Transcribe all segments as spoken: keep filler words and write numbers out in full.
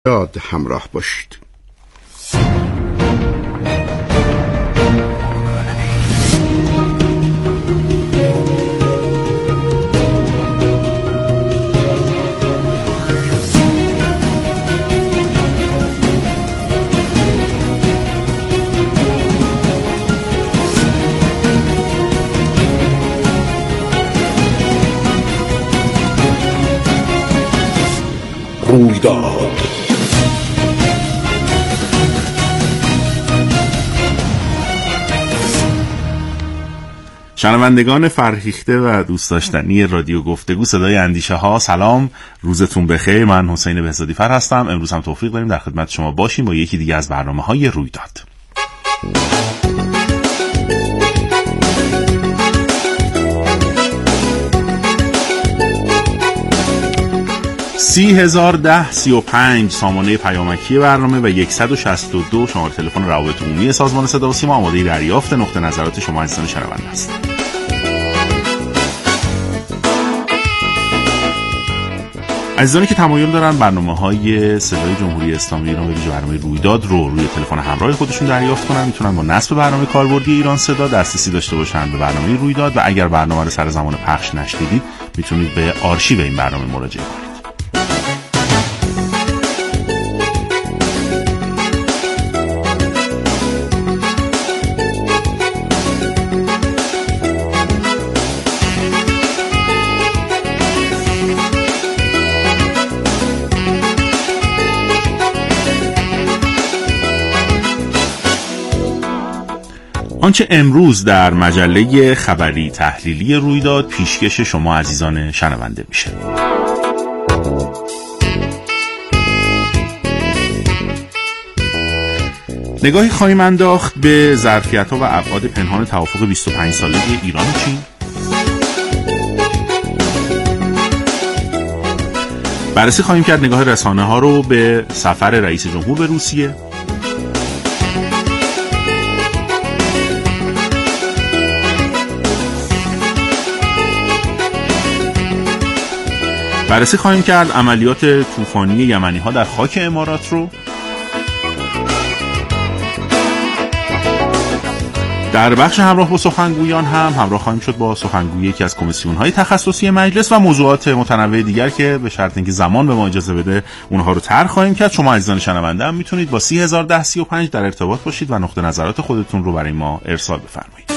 یاد همراه باشید. رویداد شنوندگان فرهیخته و دوست داشتنی رادیو گفتگو صدای اندیشه ها، سلام، روزتون بخیر. من حسین بهزادی فر هستم. امروز هم توفیق داریم در خدمت شما باشیم با یکی دیگه از برنامه های رویداد. سی هزار ده سی و پنج سامانه پیامکی برنامه و صد و شصت و دو شماره تلفن روابط عمومی سازمان صدا و سیما آماده دریافت نقطه نظرات شما عزیزان شنونده است. عزیزانی که تمایل دارن برنامه‌های صدای جمهوری اسلامی ایران و ویژه برنامه رویداد رو روی تلفن همراه خودشون دریافت کنن، میتونن با نصب برنامه کاربردی ایران صدا دسترسی داشته باشن به برنامه رویداد و اگر برنامه رو سر زمان پخش نشنیدید میتونید به آرشیو این برنامه مراجعه کنید. آنچه امروز در مجله خبری تحلیلی رویداد پیشکش شما عزیزان شنونده میشه. نگاهی خواهیم انداخت به ظرفیت‌ها و ابعاد پنهان توافق بیست و پنج ساله ایران و چین. بررسی خواهیم کرد نگاه رسانه‌ها رو به سفر رئیس جمهور به روسیه. بررسی خواهیم کرد عملیات طوفانی یمنی ها در خاک امارات رو. در بخش همراه با سخنگویان هم همراه خواهیم شد با سخنگوی یکی از کمیسیون های تخصصی مجلس و موضوعات متنوع دیگر که به شرط اینکه زمان به ما اجازه بده اونها رو طرح خواهیم کرد. شما عزیزان شنونده هم میتونید با سی هزار ده سی و پنج در ارتباط باشید و نقطه نظرات خودتون رو برای ما ارسال بفرمایید.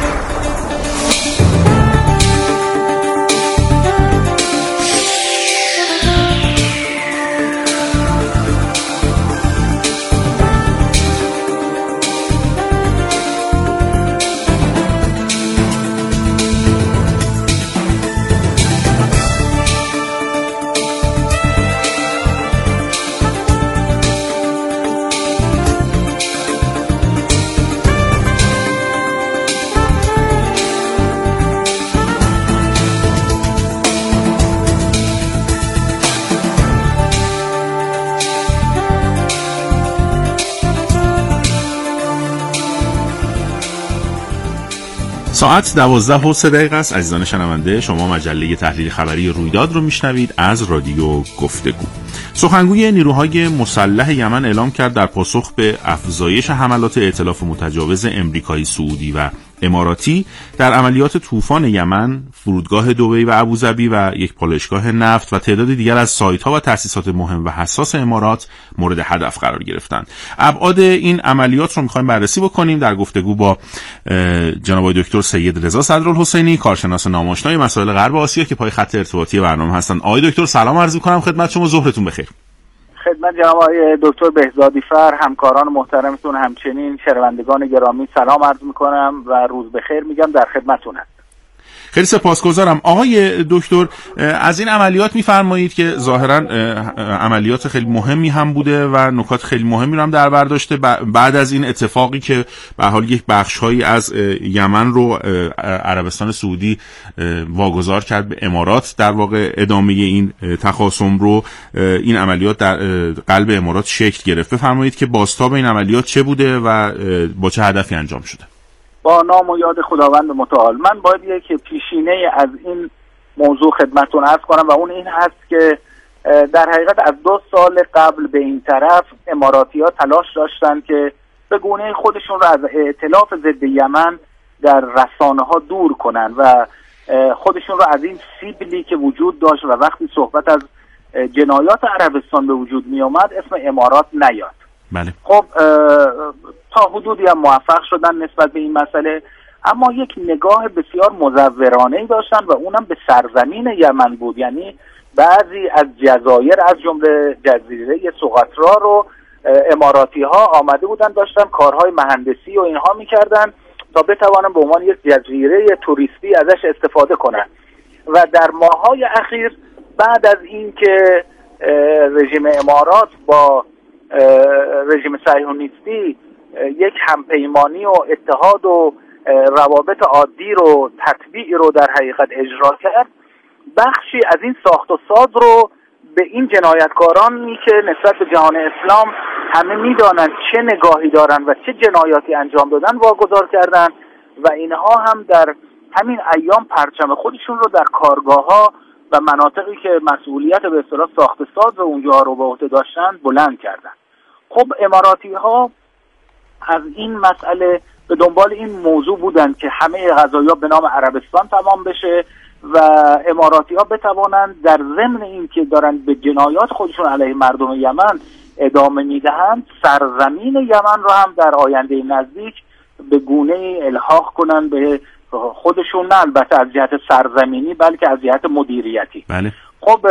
ساعت دوازده و سه دقیقه است. عزیزان شنونده، شما مجله تحلیل خبری رویداد رو میشنوید از رادیو گفتگو. سخنگوی نیروهای مسلح یمن اعلام کرد در پاسخ به افزایش حملات ائتلاف متجاوز امریکایی، سعودی و اماراتی در عملیات طوفان یمن، فرودگاه دبی و ابوظبی و یک پالایشگاه نفت و تعداد دیگر از سایت‌ها و تأسیسات مهم و حساس امارات مورد هدف قرار گرفتند. ابعاد این عملیات رو می‌خوایم بررسی بکنیم در گفتگو با جناب دکتر سید رضا صدرالحسینی، کارشناس ناماشنای مسائل غرب آسیا که پای خط ارتباطی برنامه هستند. آقای دکتر سلام عرض می‌کنم خدمت شما، ظهرتون بخیر. خدمت جناب آقای دکتر بهزادی فر، همکاران محترمتون، همچنین شنوندگان گرامی سلام عرض میکنم و روز بخیر میگم، در خدمتتون هستم. خیلی سپاسگزارم. آقای دکتر، از این عملیات میفرمایید که ظاهرا عملیات خیلی مهمی هم بوده و نکات خیلی مهمی رو هم در بر داشته بعد از این اتفاقی که به حال یک بخش‌هایی از یمن رو عربستان سعودی واگذار کرد به امارات، در واقع ادامه این تخاصم رو این عملیات در قلب امارات شکل گرفت. بفرمایید که بازتاب این عملیات چه بوده و با چه هدفی انجام شده؟ با نام و یاد خداوند متعال. من باید یک پیشینه از این موضوع خدمتتون عرض کنم و اون این هست که در حقیقت از دو سال قبل به این طرف اماراتی ها تلاش داشتن که به گونه خودشون رو از ائتلاف ضد یمن در رسانه ها دور کنن و خودشون رو از این سیبلی که وجود داشت و وقتی صحبت از جنایات عربستان به وجود می آمد اسم امارات نیاد. بله. خب تا حدودی هم موفق شدن نسبت به این مسئله، اما یک نگاه بسیار مزورانه‌ای داشتن و اونم به سرزمین یمن بود. یعنی بعضی از جزایر از جمله جزیره سقطرا رو اماراتی ها آمده بودن داشتن کارهای مهندسی و اینها میکردن تا بتوانن به عنوان یک جزیره توریستی ازش استفاده کنن. و در ماه‌های اخیر بعد از اینکه رژیم امارات با رژیم صهیونیستی یک همپیمانی و اتحاد و روابط عادی رو تطبیع رو در حقیقت اجرا کرد، بخشی از این ساخت و ساز رو به این جنایتکارانی که نسبت به جهان اسلام همه میدانند چه نگاهی دارن و چه جنایاتی انجام دادن واگذار کردن و اینها هم در همین ایام پرچم خودشون رو در کارگاه‌ها و مناطقی که مسئولیت به اصطلاح ساخت ساز اونجا رو به عهده داشتن بلند کردن. خب اماراتی‌ها از این مسئله به دنبال این موضوع بودن که همه قضایا به نام عربستان تمام بشه و اماراتی ها بتوانند در ضمن این که دارن به جنایات خودشون علیه مردم یمن ادامه میدهند سرزمین یمن رو هم در آینده نزدیک به گونه الحاق کنن به خودشون، نه البته از جهت سرزمینی بلکه از جهت مدیریتی. بله. خب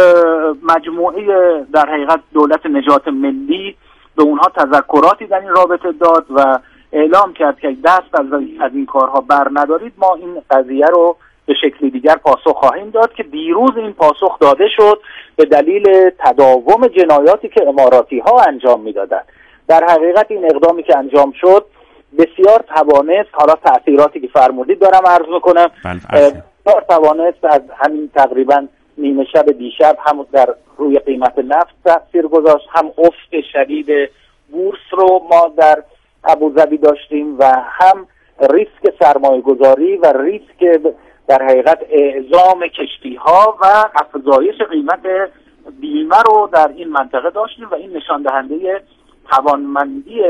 مجموعه در حقیقت دولت نجات ملی به اونها تذکراتی در این رابطه داد و اعلام کرد که دست از از این کارها بر ندارید ما این قضیه رو به شکلی دیگر پاسخ خواهیم داد که دیروز این پاسخ داده شد به دلیل تداوم جنایاتی که اماراتی ها انجام میدادند. در حقیقت این اقدامی که انجام شد بسیار توانست، حالا تأثیراتی که فرمودید دارم عرض میکنم، بسیار توانست از همین تقریبا نیمه شب دیشب هم در روی قیمت نفت تأثیر گذاشت، هم افت شدید بورس رو ما در ابوظبی داشتیم و هم ریسک سرمایه گذاری و ریسک در حقیقت اعزام کشتی ها و افزایش قیمت بیمه رو در این منطقه داشتیم و این نشان دهنده توانمندی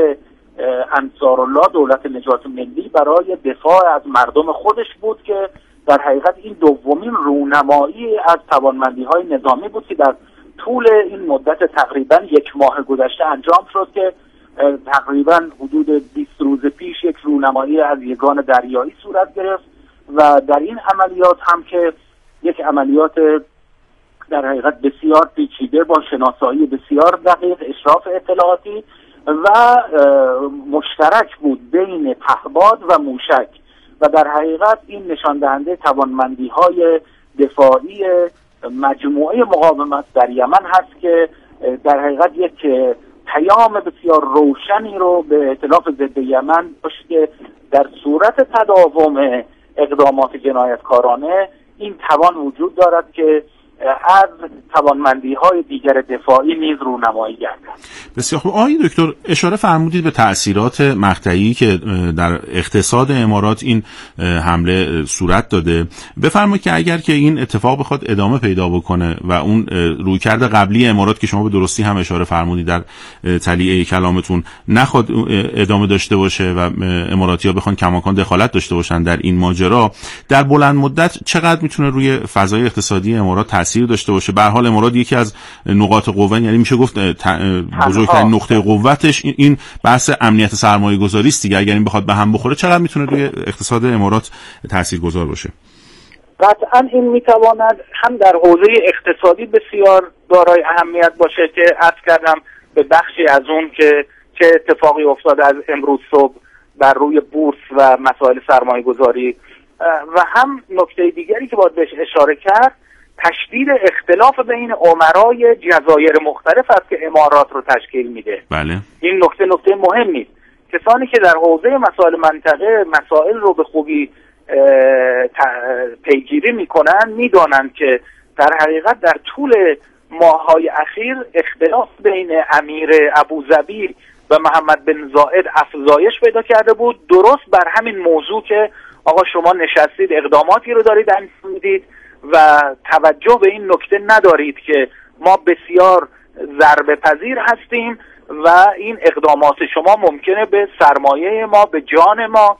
انصارالله دولت نجات ملی برای دفاع از مردم خودش بود که در حقیقت این دومین رونمایی از توانمندی های نظامی بود که در طول این مدت تقریبا یک ماه گذشته انجام شد که تقریبا حدود بیست روز پیش یک رونمایی از یگان دریایی صورت گرفت و در این عملیات هم که یک عملیات در حقیقت بسیار پیچیده با شناسایی بسیار دقیق، اشراف اطلاعاتی و مشترک بود بین پهباد و موشک و در حقیقت این نشان دهنده توانمندی های دفاعی مجموعه مقاومت در یمن هست که در حقیقت یک پیام بسیار روشنی رو به ائتلاف ضد یمن داشت که در صورت تداوم اقدامات جنایتکارانه این توان وجود دارد که از توانمندی‌های دیگر دفاعی نیز رونمایی گردد. بسیار خوب. آقای دکتر اشاره فرمودید به تأثیرات مقطعی که در اقتصاد امارات این حمله صورت داده. بفرمایید که اگر که این اتفاق بخواد ادامه پیدا بکنه و اون رویکرد قبلی امارات که شما به درستی هم اشاره فرمودید در تلیعه کلامتون نخواد ادامه داشته باشه و اماراتی‌ها بخوان کماکان دخالت داشته باشن در این ماجرا، در بلند مدت چقدر میتونه روی فضای اقتصادی امارات تاثیر داشته باشه؟ به هر حال امارات یکی از نقاط قوت، یعنی میشه گفت بزرگترین نقطه قوتش این بحث امنیت سرمایه گذاری است دیگه. اگر این بخواد به هم بخوره چقدر میتونه روی اقتصاد امارات تاثیرگذار باشه؟ قطعا این میتواند هم در حوزه اقتصادی بسیار دارای اهمیت باشه که عرض کردم به بخشی از اون که چه اتفاقی افتاده از امروز صبح بر روی بورس و مسائل سرمایه گذاری، و هم نکته دیگری که باید بهش اشاره کرد تشدید اختلاف بین امرای جزایر مختلف است که امارات رو تشکیل میده. بله. این نکته نکته مهمی است. کسانی که در حوزه مسائل منطقه مسائل رو به خوبی پیگیری میکنن میدانند که در حقیقت در طول ماه‌های اخیر اختلاف بین امیر ابوظبی و محمد بن زاید افزایش پیدا کرده بود، درست بر همین موضوع که آقا شما نشستید اقداماتی رو دارید انجام میدید و توجه به این نکته ندارید که ما بسیار ضربه پذیر هستیم و این اقدامات شما ممکنه به سرمایه ما، به جان ما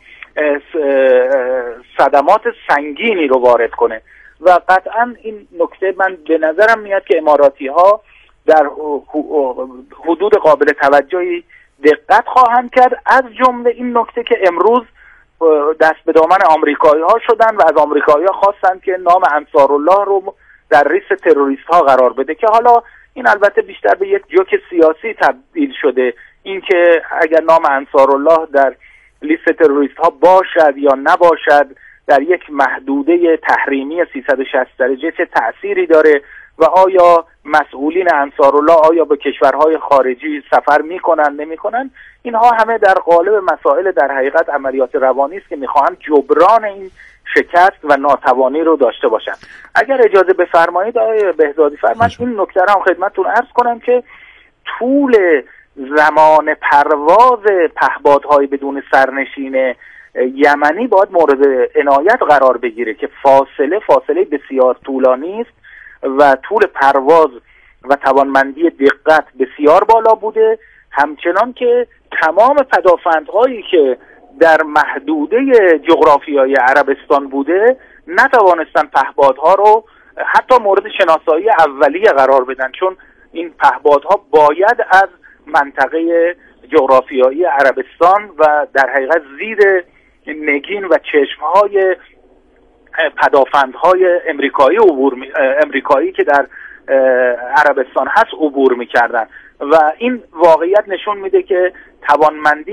صدمات سنگینی رو وارد کنه و قطعا این نکته من به نظرم میاد که اماراتی ها در حدود قابل توجهی دقت خواهند کرد، از جمله این نکته که امروز دست به دامن آمریکایی ها شدن و از آمریکایی ها خواستند که نام انصارالله رو در لیست تروریست ها قرار بده، که حالا این البته بیشتر به یک جوک سیاسی تبدیل شده، اینکه اگر نام انصارالله در لیست تروریست ها باشد یا نباشد در یک محدوده تحریمی سیصد و شصت درجه چه تأثیری داره و آیا مسئولین انصارالله آیا به کشورهای خارجی سفر میکنن نمیکنن. اینها همه در قالب مسائل در حقیقت عملیات روانی است که میخواهند جبران این شکست و ناتوانی رو داشته باشن. اگر اجازه بفرمایید آقای بهزادی فرمایید این نکته رو هم خدمتتون عرض کنم که طول زمان پرواز پهپادهای بدون سرنشین یمنی باید مورد عنایت قرار بگیره که فاصله فاصله بسیار طولانی است و طول پرواز و توانمندی دقت بسیار بالا بوده، همچنان که تمام پدافندهایی که در محدوده جغرافیایی عربستان بوده نتوانستن پهپادها رو حتی مورد شناسایی اولیه قرار بدن، چون این پهپادها باید از منطقه جغرافیایی عربستان و در حقیقت زیر نگین و چشمهای پدافندهای امریکایی عبور می... امریکایی که در عربستان هست عبور می‌کردن و این واقعیت نشون میده که توانمندی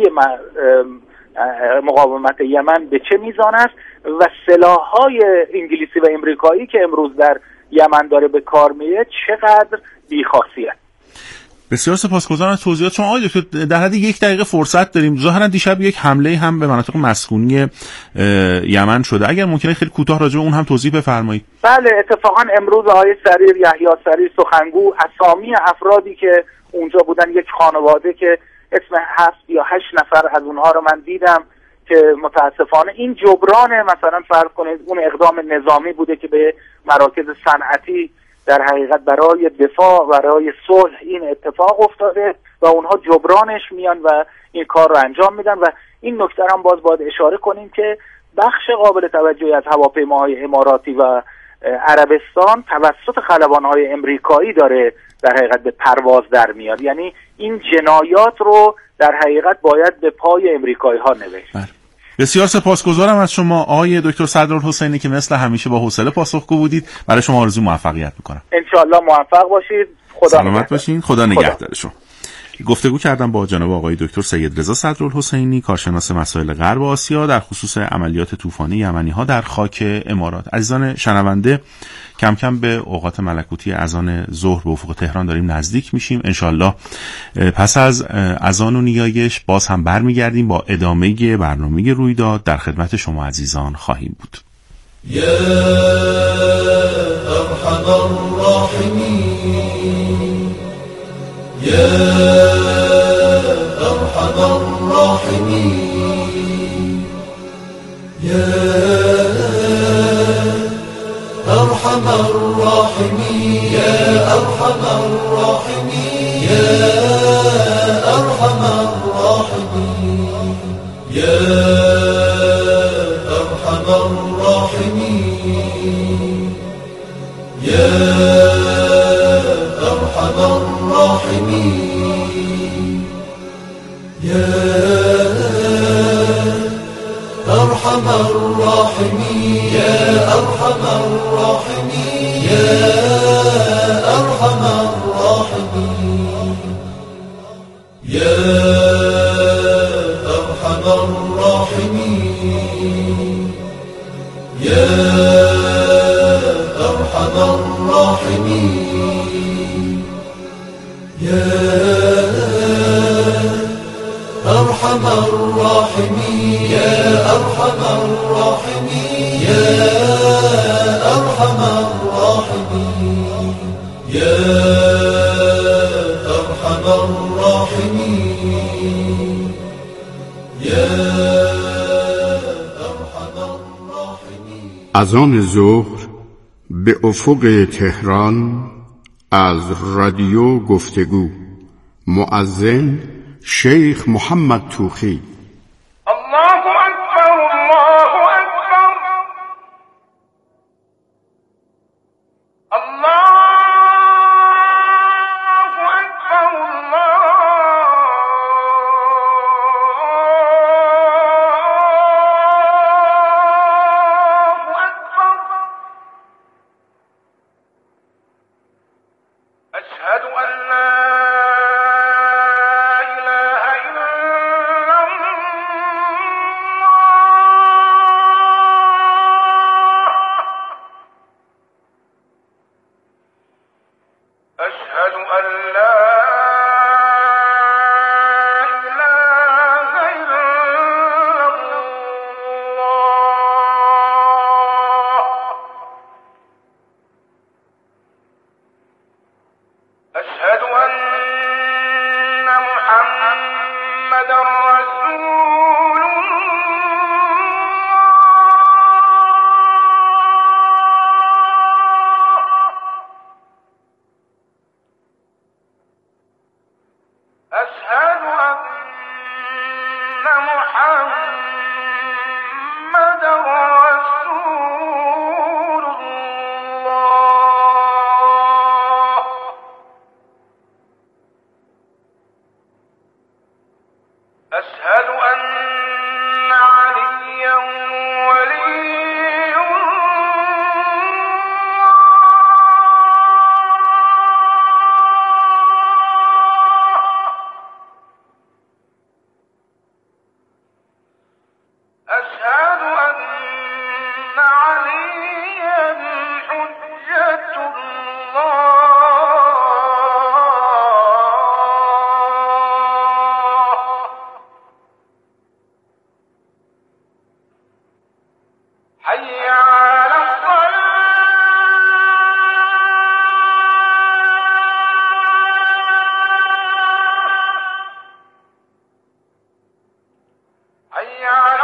مقاومت یمن به چه میزان است و سلاح‌های انگلیسی و امریکایی که امروز در یمن داره به کار میره چقدر بی‌خاصیه. بسیار سپاسگزارم از توضیحات شما آقای دکتر. در حد یک دقیقه فرصت داریم. ظاهرا دیشب یک حمله هم به مناطق مسکونی یمن شده، اگر ممکنه خیلی کوتاه راجع به اون هم توضیح بفرمایید. بله، اتفاقا امروز آقای سریر یحیی سریر سخنگو اسامی افرادی که اونجا بودن، یک خانواده که اسم هفت یا هشت نفر از اونها رو من دیدم که متاسفانه این جبران مثلا فرض کنید اون اقدام نظامی بوده که به مراکز صنعتی در حقیقت برای دفاع برای صلح این اتفاق افتاده و اونها جبرانش میان و این کار رو انجام میدن و این نکته هم باز باید اشاره کنیم که بخش قابل توجهی از هواپیماهای اماراتی و عربستان توسط خلبانهای امریکایی داره در حقیقت به پرواز در میاد، یعنی این جنایات رو در حقیقت باید به پای امریکایی ها نوشت. بسیار سپاسگزارم از شما آقای دکتر صدرالحسینی که مثل همیشه با حوصله پاسخگو بودید. برای شما آرزوی موفقیت میکنم. انشالله موفق باشید. خدا سلامت باشین. خدا نگهدار شما. گفتگو کردم با جناب آقای دکتر سید رضا صدرالحسینی، کارشناس مسائل غرب آسیا در خصوص عملیات طوفانی یمنی ها در خاک امارات. عزیزان شنونده، کم کم به اوقات ملکوتی اذان ظهر به افق تهران داریم نزدیک میشیم. انشالله پس از اذان و نیایش باز هم برمیگردیم با ادامه برنامه رویداد. در خدمت شما عزیزان خواهیم بود. یا ارحم الراحمین، یا ارحم الراحمین، یا ارحم الراحمین، یا ارحم الراحمین، یا ارحم الراحمین، یا ارحم الراحمین، یا ارحم الراحمین، یا ارحم الراحمین، یا ارحم الراحمین، یا ارحم الراحمین، یا ارحم الراحمین، یا ارحم الراحمین، یا ارحم الراحمین، یا ارحم الراحمین، یا ارحم الراحمین، یا ارحم الراحمین، یا ارحم الراحمین. اذان ظهر به افق تهران از رادیو گفتگو مؤذن شیخ محمد توخی. الله اکبر الله اکبر الله اکبر الله اکبر. اشهد ان لا أشهد أن لا إله إلا الله. أشهد أن محمدا رسول أشهد أن محمدا رسول الله. أشهد أن عليا ولي أشهد أن عليا حجة الله. حي على الصلاة. حي على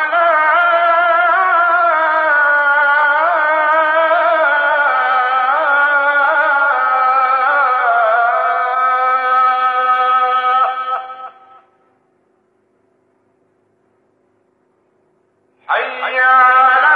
حي على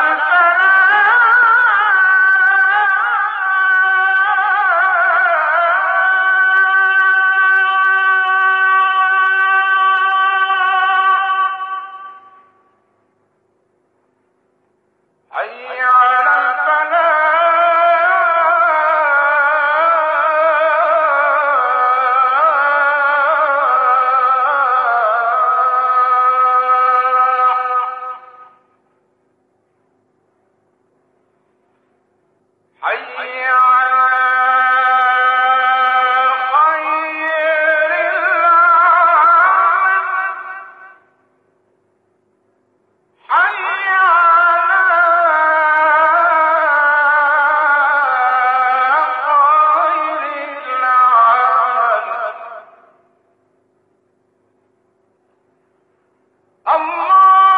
الفلاح. حي على حي على خير العمل. حي على خير العمل. الله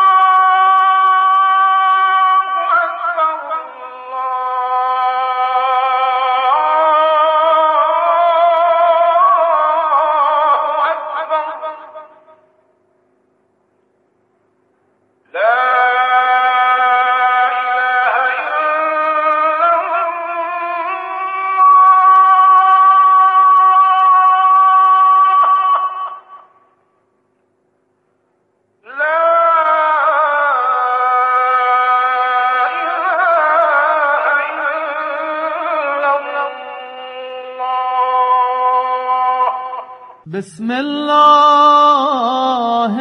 بسم الله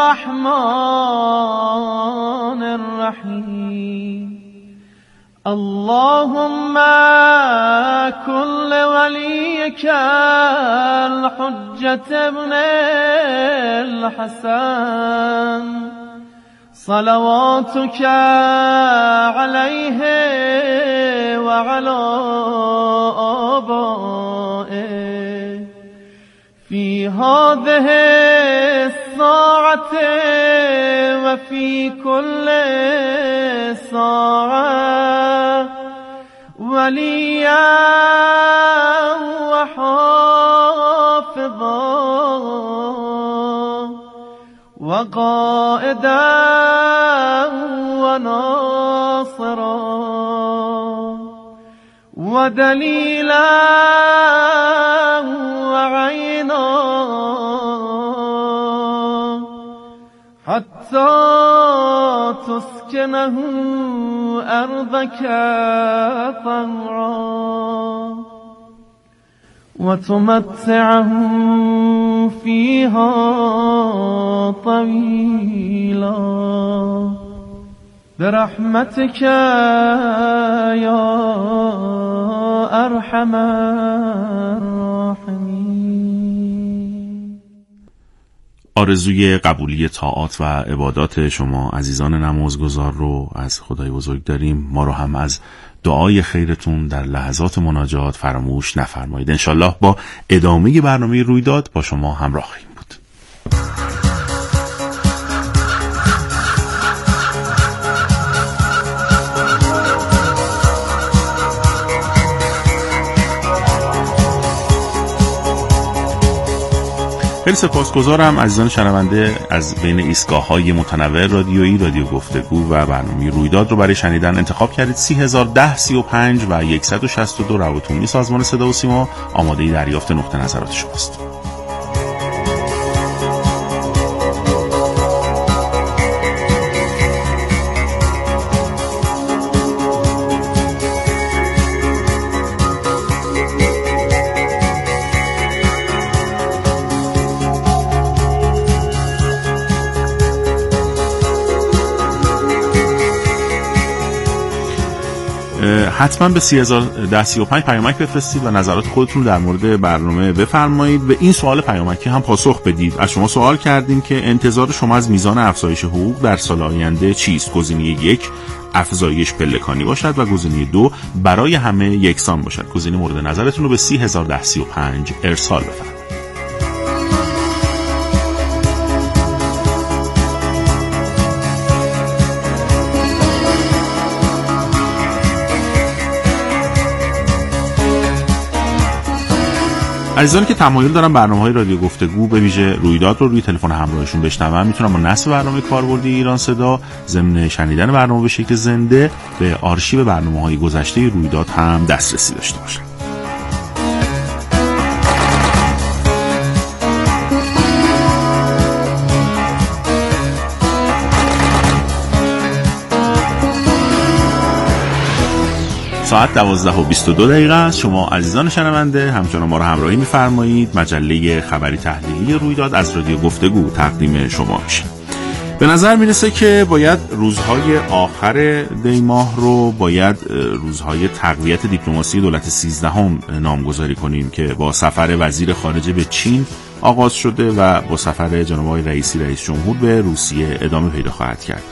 الرحمن الرحيم. اللهم كن لوليك الحجة ابن الحسن صلواتك عليه وعلى آبائه في هذه الساعة وفي كل ساعة وليا وحافظا وقائدا وناصرا ودليلا وعينا حتى تسكنه أرضك طوعا وتمتعه فيها طويلا برحمتك يا أرحم الراحمين. آرزوی قبولی طاعات و عبادات شما عزیزان نمازگزار رو از خدای بزرگ داریم. ما رو هم از دعای خیرتون در لحظات مناجات فراموش نفرمایید. انشالله با ادامه برنامه رویداد با شما همراه خواهیم بود. خیلی سپاسگزارم عزیزان شنونده از بین ایستگاه‌های متنوع رادیویی رادیو گفتگو و برنامه رویداد رو برای شنیدن انتخاب کردید. سی هزار و ده سی و پنج و صد و شصت و دو روابط سازمان صدا و سیما آماده دریافت نقطه نظرات شماست. حتما به سی هزار و ده سی و پنج پیامک بفرستید و نظرات خودتون در مورد برنامه بفرمایید. به این سوال پیامکی هم پاسخ بدید. از شما سوال کردیم که انتظار شما از میزان افزایش حقوق در سال آینده چیست؟ گزینه یک افزایش پلکانی باشد و گزینه دو برای همه یکسان باشد. گزینه مورد نظرتون رو به سی هزار و ده سی و پنج ارسال بفرمایید. عزیزانی که تمایل دارن برنامه‌های رادیو گفتگو به ویژه رویداد رو روی تلفن همراهشون بشنون میتونن با نصب برنامه کاربردی ایران صدا ضمن شنیدن برنامه به شکل زنده به آرشیو برنامه‌های گذشته رویداد هم دسترسی داشته باشن. ساعت دوازده و بیست و دو دقیقه است. شما عزیزان شنونده همچنان ما را همراهی می‌فرمایید. مجله خبری تحلیلی رویداد از رادیو گفتگو تقدیم شما میشه. به نظر میرسه که باید روزهای آخر دی ماه رو باید روزهای تقویت دیپلماسی دولت سیزدهم نامگذاری کنیم که با سفر وزیر خارجه به چین آغاز شده و با سفر جناب آقای رئیسی رئیس جمهور به روسیه ادامه پیدا خواهد کرد.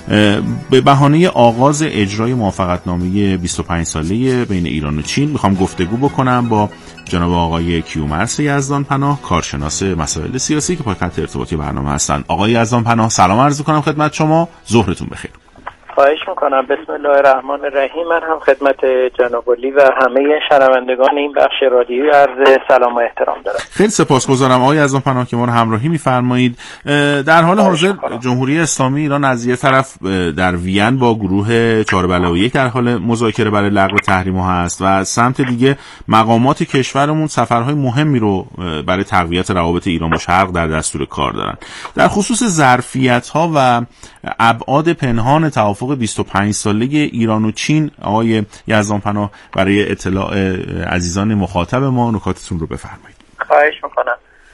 به بهانه آغاز اجرای موافقتنامه بیست و پنج ساله بین ایران و چین میخوام گفتگو بکنم با جناب آقای کیومرث یزدانپناه، کارشناس مسائل سیاسی که پای خط ارتباطی برنامه هستن. آقای یزدانپناه سلام عرض میکنم خدمت شما. ظهرتون بخیر. خواهش میکنم. بسم الله الرحمن الرحیم. من هم خدمت جناب علی و همه شنوندگان این بخش رادیویی عرض سلام و احترام دارم. خیلی سپاسگزارم آقای یزدانپناه که ما رو همراهی میفرمایید. در حال حاضر جمهوری اسلامی ایران از یک طرف در وین با گروه چهار بله و یک در حال مذاکره برای لغو تحریم‌ها هست و از سمت دیگه مقامات کشورمون سفرهای مهمی رو برای تقویت روابط ایران با شرق در دستور کار دارن. در خصوص ظرفیت‌ها و ابعاد پنهان توافق بیست و پنج ساله ایران و چین، آقای یزدانپناه برای اطلاع عزیزان مخاطب ما نکاتتون رو بفرمایید. خواهش میکنم.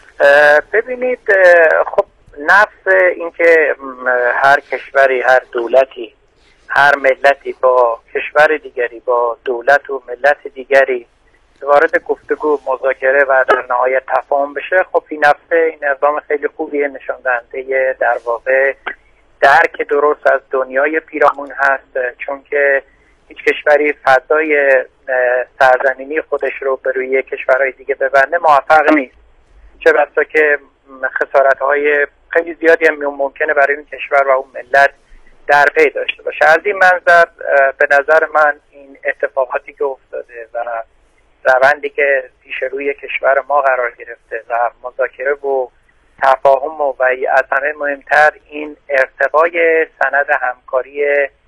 ببینید، خب نفس اینکه هر کشوری، هر دولتی، هر ملتی با کشور دیگری، با دولت و ملت دیگری وارد گفتگو، مذاکره و در نهایت تفاهم بشه، خب این نفس این اقدام خیلی خوبیه، نشان دهنده در واقع درک درست از دنیای پیرامون هست، چون که هیچ کشوری فضای سرزمینی خودش رو به روی کشورهای دیگه ببنده موفق نیست، چه بسا که خسارت‌های خیلی زیادی هم ممکنه برای اون کشور و اون ملت در پی داشته باشه. از این منظر به نظر من این اتفاقاتی که افتاده و روندی که پیش روی کشور ما قرار گرفته و مذاکره و تفاهم و از همه مهمتر این ارتقای سند همکاری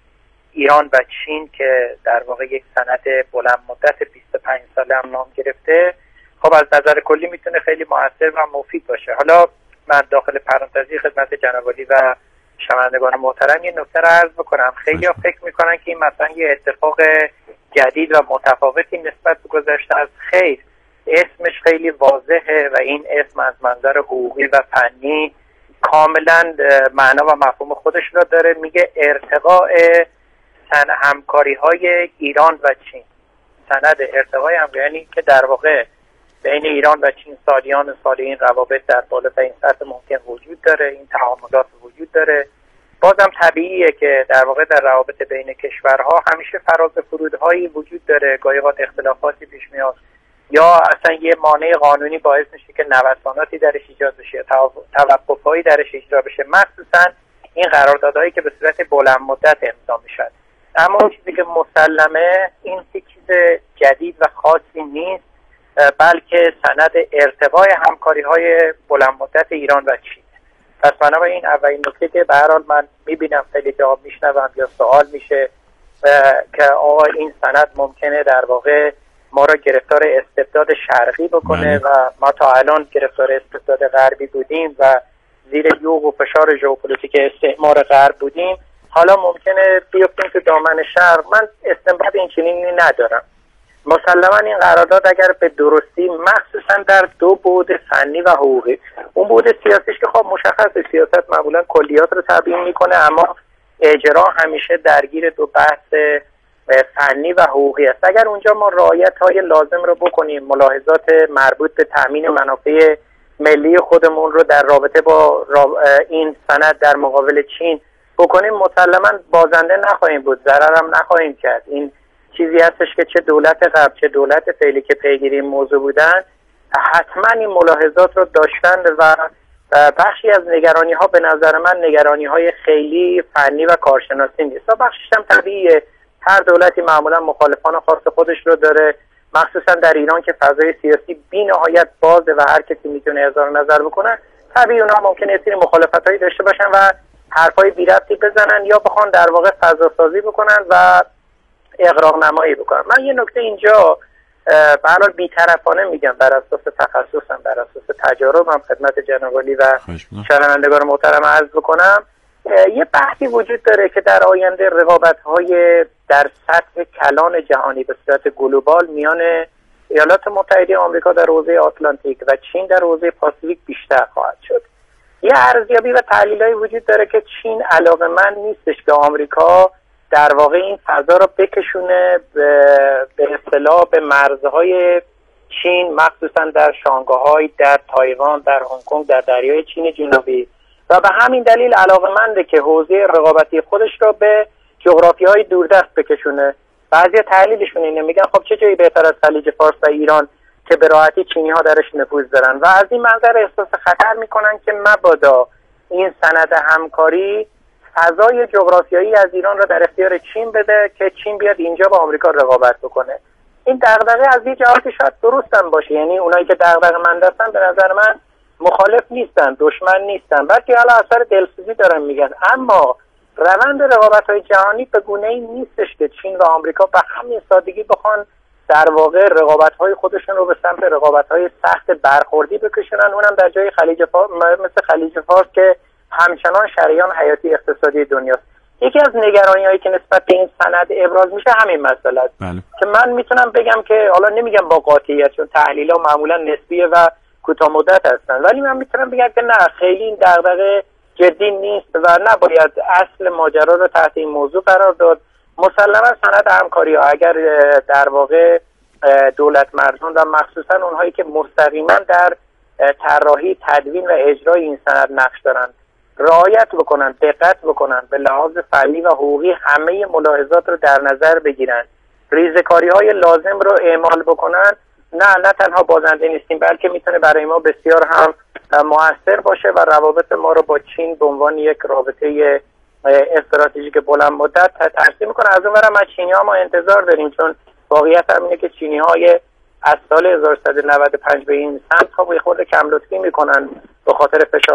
ایران و چین که در واقع یک سند بلند مدت بیست و پنج ساله هم نام گرفته، خب از نظر کلی میتونه خیلی موثر و مفید باشه. حالا من داخل پرانتزی خدمت جناب عالی و شنوندگان محترم یه نکته رو عرض بکنم. خیلی ها فکر میکنن که این مثلا یه اتفاق جدید و متفاوتی نسبت به گذشته از. خیر، اسمش خیلی واضحه و این اسم از منظر حقوقی و فنی کاملا معنا و مفهوم خودش رو داره. میگه ارتقاء سن همکاری های ایران و چین. سند ارتقای هم یعنی که در واقع بین ایران و چین سالیان سال این روابط در بالاترین سطح ممکن وجود داره، این تعاملات وجود داره. بازم طبیعیه که در واقع در روابط بین کشورها همیشه فراز و فرودهایی وجود داره، گاهی اوقات اختلافاتی پیش میاد یا اصلا یه مانع قانونی باعث میشه که نوساناتی درش ایجاد بشه، توقف‌هایی درش اجرا بشه، مخصوصا این قراردادهایی که به صورت بلند مدت امضا میشن. اما اون چیزی که مسلمه این چیز جدید و خاصی نیست، بلکه سند ارتقای همکاری‌های بلند مدت ایران و چین. پس بنابراین اولین نکته که به هر حال من میبینم خیلی جواب میشنوم یا سوال میشه که آقا این سند ممکنه در واقع ما را گرفتار استبداد شرقی بکنه و ما تا الان گرفتار استبداد غربی بودیم و زیر یوغ و فشار ژئوپلیتیک استعمار غرب بودیم، حالا ممکنه بیفتیم تو دامن شرق. من استنباط این چنینی ندارم. مسلما این قرارداد اگر به درستی مخصوصا در دو بعد فنی و حقوقی، اون بعد سیاسیش که خب مشخصه، سیاست معمولا کلیات رو تبیین میکنه، اما اجرا همیشه درگیر دو بحث فنی و حقوقی است. اگر اونجا ما رعایت‌های لازم رو بکنیم، ملاحظات مربوط به تامین منافع ملی خودمون رو در رابطه با این سند در مقابل چین بکنیم، مسلما بازنده نخواهیم بود، ضرر هم نخواهیم کرد. این چیزی هستش که چه دولت قبل چه دولت فعلی که پیگیری این موضوع بودن حتما این ملاحظات رو داشتند و بخشی از نگرانی ها به نظر من نگرانی های خیلی فنی و کارشناسی نیست. بخشش هم طبیعیه، هر دولتی معمولا مخالفان خاص خودش رو داره، مخصوصا در ایران که فضای سیاسی بی نهایت بازه و هر کسی میتونه اظهار نظر بکنه. طبیعی اونها ممکنه یه سری مخالفتایی داشته باشن و حرفای بی ربطی بزنن یا بخوان در واقع فضا سازی بکنن و اغراق نمایی بکنن. من یه نکته اینجا به هر حال بی‌طرفانه میگم، بر اساس تخصصم، بر اساس تجاربم خدمت جناب عالی و شنوندگان محترم عرض بکنم. یه بحثی وجود داره که در آینده رقابت‌های در سطح کلان جهانی به صورت گلوبال میان ایالات متحده آمریکا در حوزه آتلانتیک و چین در حوزه پاسیفیک بیشتر خواهد شد. یه ارزیابی و تحلیلایی وجود داره که چین علاقه‌مند نیستش که آمریکا در واقع این فضا رو بکشونه به اصطلاح به مرزهای چین، مخصوصا در شانگهای، در تایوان، در هنگ کنگ، در دریای چین جنوبی، و به همین دلیل علاقه‌منده که حوزه رقابتی خودش رو به جغرافیاهای دوردست بکشونه. بعضی تحلیلشون اینه، میگن خب چه جایی بهتر از خلیج فارس و ایران که به راحتی چینی ها درش نفوذ دارن و از این منظر احساس خطر میکنن که مبادا این سند همکاری فضای جغرافیایی از ایران را در اختیار چین بده که چین بیاد اینجا با آمریکا رقابت بکنه. این دغدغه از یه جهاتی شاید درست هم باشه، یعنی اونایی که دغدغه‌مند هستن به نظر من مخالف نیستن، دشمن نیستن، بلکه حالا اثر دلسوزی دارن میگن. اما روند رقابت‌های جهانی به گونه‌ای نیستش که چین و آمریکا به همین سادگی بخوان در واقع رقابت‌های خودشون رو به سمت رقابت‌های سخت برخوردی بکشونن، اونم در جای خلیج فارس، مثل خلیج فارس که همچنان شریان حیاتی اقتصادی دنیاست. یکی از نگرانی‌هایی که نسبت به این سند ابراز میشه همین مسئله است که من میتونم بگم که حالا نمیگم با قاطعیت چون تحلیل‌ها معمولا نسبیه و کوتاه مدت هستن، ولی من میتونم بگم که نه، خیلی این دغدغه جدی نیست و نباید اصل ماجرا رو تحت این موضوع قرار داد. مسلما سند همکاری‌ها اگر در واقع دولت مردان و مخصوصا اونهایی که مستقیما در طراحی، تدوین و اجرای این سند نقش دارن رعایت بکنن، دقت بکنن، به لحاظ فنی و حقوقی همه ملاحظات رو در نظر بگیرن، ریزکاری‌های لازم رو اعمال بکنن، نه نه تنها بازنده نیستیم بلکه میتونه برای ما بسیار هم موثر باشه و روابط ما رو با چین به عنوان یک رابطه استراتژیک بلند مدت ترسیم میکنه. از اون برم از چینی ها ما انتظار داریم، چون واقعیت هم اینه که چینی های از سال هزار و سیصد و نود و پنج به این سمت ها یه خورده کم لطفی میکنن به خاطر فشار